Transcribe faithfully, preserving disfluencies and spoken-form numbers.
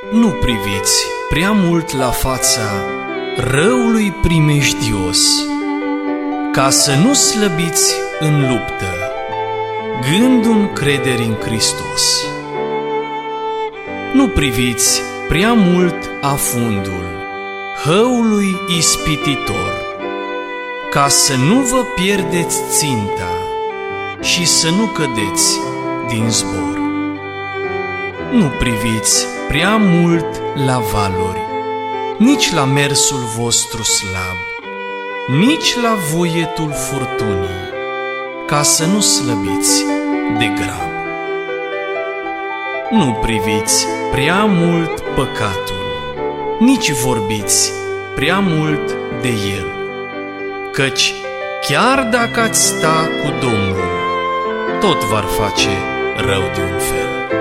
Nu priviți prea mult la fața răului primejdios, ca să nu slăbiți în luptă gândul încrederii în Hristos. Nu priviți prea mult afundul hăului ispititor, ca să nu vă pierdeți ținta și să nu cădeți din zbor. Nu priviți prea mult la valuri, nici la mersul vostru slab, nici la vuietul furtunii, ca să nu slăbiți de grab. Nu priviți prea mult păcatul, nici vorbiți prea mult de el, căci chiar dacă ați sta cu Domnul, tot v-ar face rău de un fel.